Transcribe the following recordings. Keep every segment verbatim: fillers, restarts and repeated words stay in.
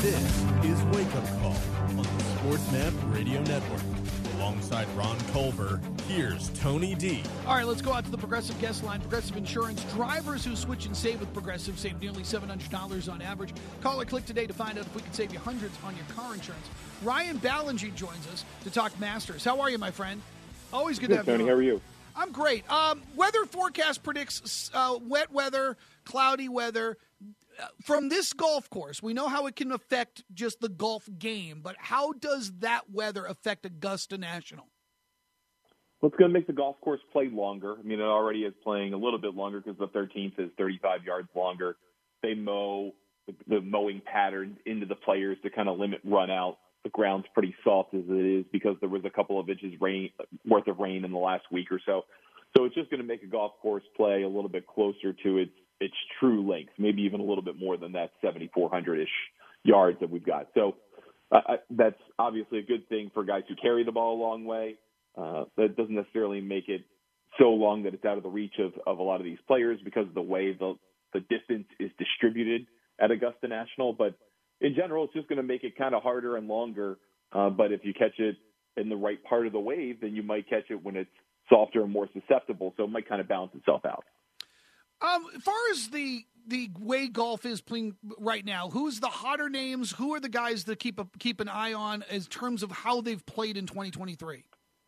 This is Wake Up Call on the SportsMap Radio Network. Alongside Ron Culver, here's Tony D. All right, let's go out to the Progressive guest line. Progressive Insurance. Drivers who switch and save with Progressive save nearly seven hundred dollars on average. Call or click today to find out if we can save you hundreds on your car insurance. Ryan Ballingy joins us to talk Masters. How are you, my friend? Always good, good to have Tony, you on. How are you? I'm great. Um, weather forecast predicts uh, wet weather, cloudy weather. Uh, from this golf course, we know how it can affect just the golf game, but how does that weather affect Augusta National? Well, it's going to make the golf course play longer. I mean, it already is playing a little bit longer because the thirteenth is thirty-five yards longer. They mow the, the mowing pattern into the players to kind of limit run out. The ground's pretty soft as it is because there was a couple of inches rain worth of rain in the last week or so. So it's just going to make a golf course play a little bit closer to its its true length, maybe even a little bit more than that seventy-four hundred-ish yards that we've got. So uh, that's obviously a good thing for guys who carry the ball a long way. Uh, that doesn't necessarily make it so long that it's out of the reach of, of a lot of these players because of the way the, the distance is distributed at Augusta National. But in general, it's just going to make it kind of harder and longer. Uh, but if you catch it in the right part of the wave, then you might catch it when it's softer and more susceptible. So it might kind of balance itself out. Um, as far as the the way golf is playing right now, who's the hotter names? Who are the guys that keep a, keep an eye on in terms of how they've played in twenty twenty-three?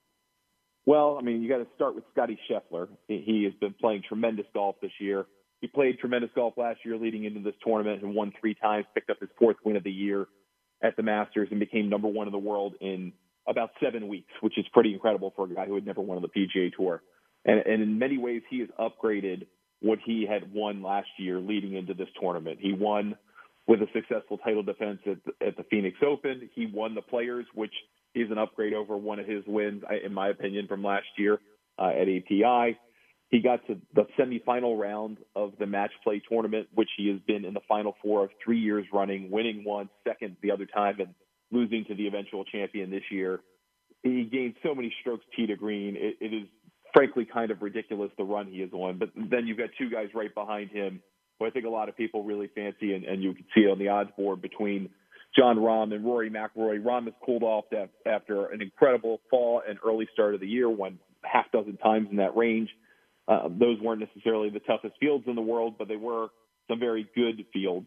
Well, I mean, you got to start with Scotty Scheffler. He has been playing tremendous golf this year. He played tremendous golf last year leading into this tournament and won three times, picked up his fourth win of the year at the Masters, and became number one in the world in about seven weeks, which is pretty incredible for a guy who had never won on the P G A Tour. And, and in many ways, he has upgraded what he had won last year leading into this tournament. He won with a successful title defense at the, at the Phoenix Open. He won the Players, which is an upgrade over one of his wins, in my opinion, from last year uh, at A P I. He got to the semifinal round of the match play tournament, which he has been in the final four of three years running, winning once, second the other time, and losing to the eventual champion this year. He gained so many strokes tee to green. It, it is frankly kind of ridiculous the run he is on. But then you've got two guys right behind him who I think a lot of people really fancy, and, and you can see it on the odds board between Jon Rahm and Rory McIlroy. Rahm has cooled off after an incredible fall and early start of the year, won half dozen times in that range. Uh, those weren't necessarily the toughest fields in the world, but they were some very good fields.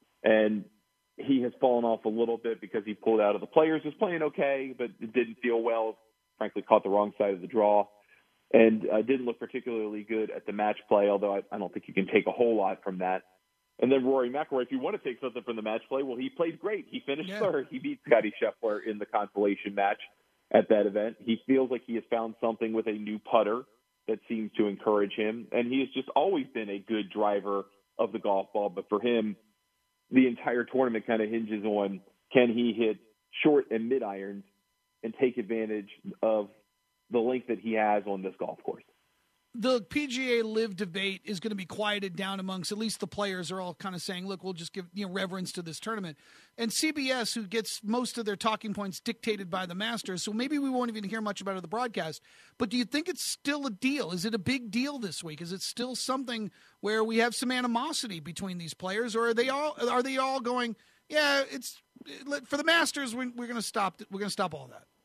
And he has fallen off a little bit because he pulled out of the Players. Was playing okay, but it didn't feel well. Frankly, caught the wrong side of the draw. And uh, didn't look particularly good at the match play, although I, I don't think you can take a whole lot from that. And then Rory McIlroy, if you want to take something from the match play, well, he played great. He finished yeah. third. He beat Scotty Scheffler in the consolation match at that event. He feels like he has found something with a new putter that seems to encourage him. And he has just always been a good driver of the golf ball. But for him, the entire tournament kind of hinges on can he hit short and mid irons and take advantage of the length that he has on this golf course. The P G A Live debate is going to be quieted down amongst at least the players are all kind of saying, look, we'll just give you know reverence to this tournament. And C B S, who gets most of their talking points dictated by the Masters, so maybe we won't even hear much about it in the broadcast. But do you think it's still a deal? Is it a big deal this week? Is it still something where we have some animosity between these players, or are they all are they all going, yeah, it's for the Masters, we're, we're going to stop we're going to stop all that?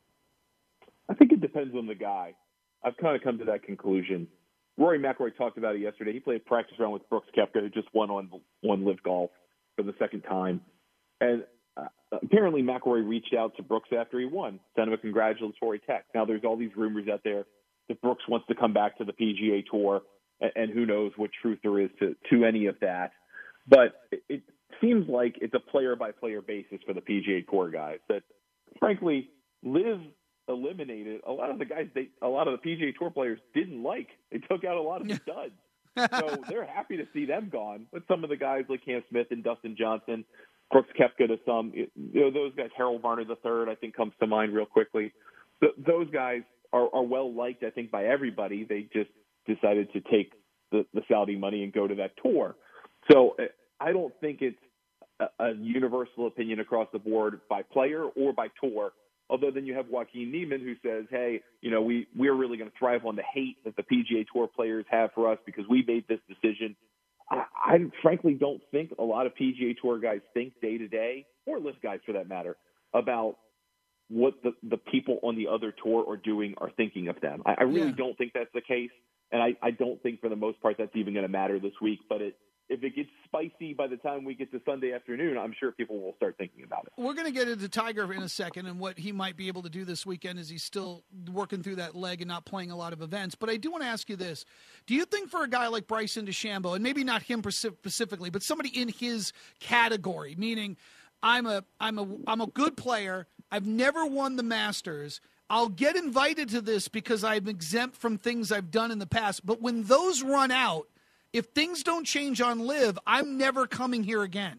I think it depends on the guy. I've kind of come to that conclusion. Rory McIlroy talked about it yesterday. He played a practice round with Brooks Koepka, who just won on on Live Golf for the second time. And uh, apparently McIlroy reached out to Brooks after he won, sent him a congratulatory text. Now there's all these rumors out there that Brooks wants to come back to the P G A Tour, and, and who knows what truth there is to, to any of that. But it, it seems like it's a player-by-player basis for the P G A Tour guys that, frankly, Live eliminated a lot of the guys they a lot of the P G A Tour players didn't like. They took out a lot of the studs. So they're happy to see them gone. But some of the guys like Cam Smith and Dustin Johnson, Brooks Koepka to some, you know, those guys, Harold Varner the third, I think comes to mind real quickly. Th- those guys are, are well liked, I think, by everybody. They just decided to take the, the Saudi money and go to that tour. So I don't think it's a, a universal opinion across the board by player or by tour. Although then you have Joaquin Niemann who says, hey, you know, we, we're really going to thrive on the hate that the P G A Tour players have for us because we made this decision. I, I frankly don't think a lot of P G A Tour guys think day to day, or L I V guys for that matter, about what the, the people on the other tour are doing or thinking of them. I, I really Yeah. don't think that's the case, and I, I don't think for the most part that's even going to matter this week. But it, if it gets spicy by the time we get to Sunday afternoon, I'm sure people will start thinking about it. We're going to get into Tiger in a second and what he might be able to do this weekend as he's still working through that leg and not playing a lot of events. But I do want to ask you this. Do you think for a guy like Bryson DeChambeau, and maybe not him specifically, but somebody in his category, meaning I'm a I'm a I'm a good player, I've never won the Masters, I'll get invited to this because I'm exempt from things I've done in the past, but when those run out, if things don't change on Live, I'm never coming here again.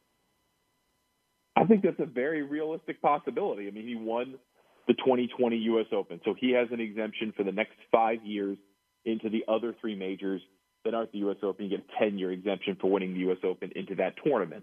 I think that's a very realistic possibility. I mean, he won the twenty twenty U S Open, so he has an exemption for the next five years into the other three majors that aren't the U S Open. You get a ten-year exemption for winning the U S Open into that tournament.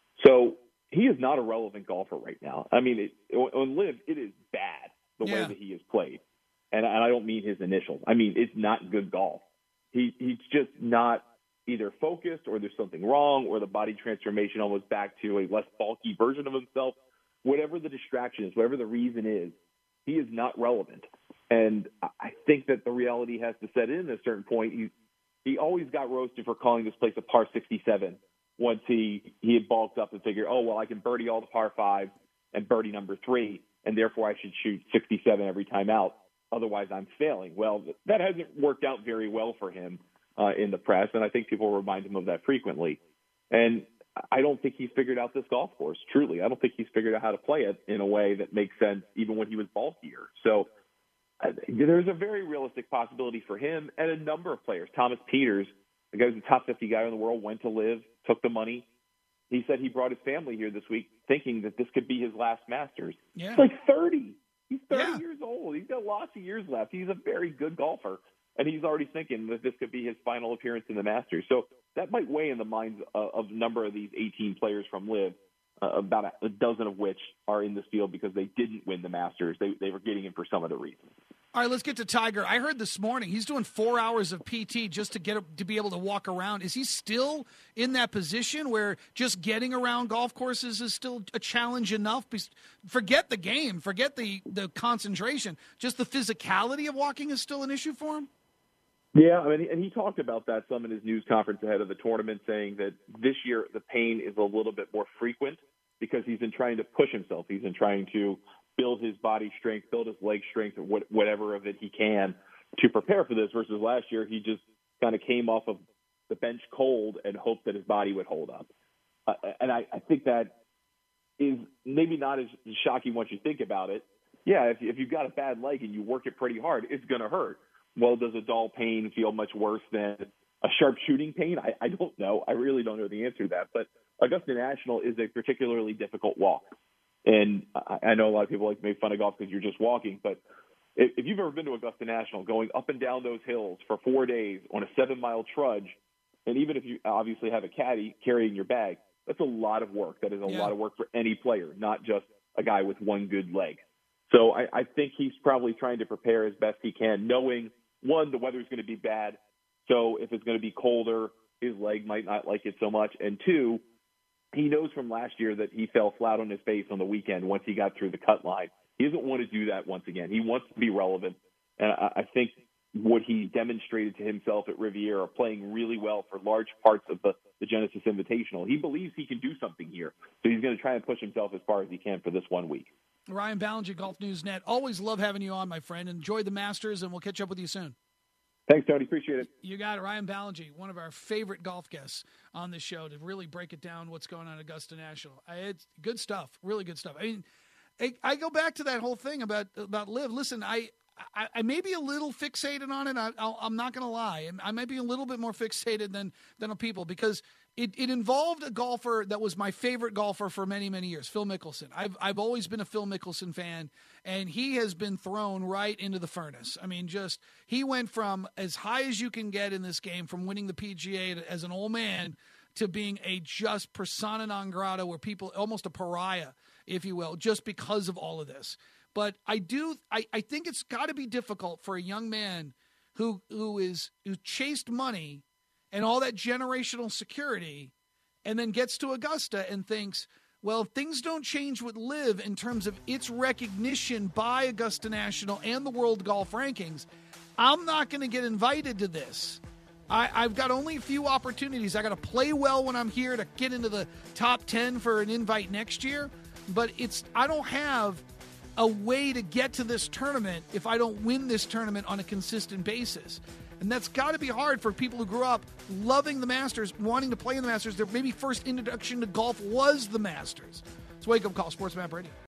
So he is not a relevant golfer right now. I mean, it, on Live, it is bad the yeah. way that he has played. And, and I don't mean his initials. I mean, it's not good golf. He He's just not either focused, or there's something wrong, or the body transformation almost back to a less bulky version of himself. Whatever the distraction is, whatever the reason is, he is not relevant. And I think that the reality has to set in at a certain point. He, he always got roasted for calling this place a par sixty-seven once he, he had bulked up and figured, oh, well, I can birdie all the par five and birdie number three, and therefore I should shoot sixty-seven every time out. Otherwise, I'm failing. Well, that hasn't worked out very well for him uh, in the press, and I think people remind him of that frequently. And I don't think he's figured out this golf course, truly. I don't think he's figured out how to play it in a way that makes sense even when he was bulkier. So uh, there's a very realistic possibility for him and a number of players. Thomas Pieters, the guy who's a top fifty guy in the world, went to Live, took the money. He said he brought his family here this week thinking that this could be his last Masters. Yeah. He's like thirty. He's thirty Yeah. years old. He's got lots of years left. He's a very good golfer, and he's already thinking that this could be his final appearance in the Masters. So that might weigh in the minds of, of a number of these eighteen players from Live, uh, about a, a dozen of which are in this field because they didn't win the Masters. They, they were getting in for some other reason. All right, let's get to Tiger. I heard this morning he's doing four hours of P T just to get to be able to walk around. Is he still in that position where just getting around golf courses is still a challenge enough? Forget the game, forget the, the concentration. Just the physicality of walking is still an issue for him? Yeah, I mean, and he talked about that some in his news conference ahead of the tournament, saying that this year the pain is a little bit more frequent because he's been trying to push himself. He's been trying to build his body strength, build his leg strength, or whatever of it he can to prepare for this, versus last year he just kind of came off of the bench cold and hoped that his body would hold up. Uh, and I, I think that is maybe not as shocking once you think about it. Yeah, if, if you've got a bad leg and you work it pretty hard, it's going to hurt. Well, does a dull pain feel much worse than a sharp shooting pain? I, I don't know. I really don't know the answer to that. But Augusta National is a particularly difficult walk. And I know a lot of people like to make fun of golf because you're just walking, but if you've ever been to Augusta National, going up and down those hills for four days on a seven-mile trudge, and even if you obviously have a caddy carrying your bag, that's a lot of work. That is a yeah. lot of work for any player, not just a guy with one good leg. So I, I think he's probably trying to prepare as best he can, knowing, one, the weather's going to be bad, so if it's going to be colder, his leg might not like it so much, and two, he knows from last year that he fell flat on his face on the weekend once he got through the cut line. He doesn't want to do that once again. He wants to be relevant. And I, I think what he demonstrated to himself at Riviera, playing really well for large parts of the, the Genesis Invitational, he believes he can do something here. So he's going to try and push himself as far as he can for this one week. Ryan Ballinger, Golf News Net. Always love having you on, my friend. Enjoy the Masters, and we'll catch up with you soon. Thanks, Tony. Appreciate it. You got it. Ryan Ballinger, one of our favorite golf guests on this show, to really break it down what's going on at Augusta National. It's good stuff, really good stuff. I mean, I, I go back to that whole thing about about Liv. Listen, I, I, I may be a little fixated on it. I, I'll, I'm not going to lie. I might be a little bit more fixated than than people because it, it involved a golfer that was my favorite golfer for many, many years, Phil Mickelson. I've I've always been a Phil Mickelson fan, and he has been thrown right into the furnace. I mean, just he went from as high as you can get in this game, from winning the P G A as an old man to being a just persona non grata, where people, almost a pariah, if you will, just because of all of this. But I do, I, I think it's got to be difficult for a young man who who is who chased money and all that generational security, and then gets to Augusta and thinks, well, if things don't change with LIV in terms of its recognition by Augusta National and the World Golf Rankings, I'm not going to get invited to this. I, I've got only a few opportunities. I got to play well when I'm here to get into the top ten for an invite next year. But it's I don't have a way to get to this tournament if I don't win this tournament on a consistent basis. And that's got to be hard for people who grew up loving the Masters, wanting to play in the Masters. Their maybe first introduction to golf was the Masters. It's Wake Up Call, Sports Map Radio.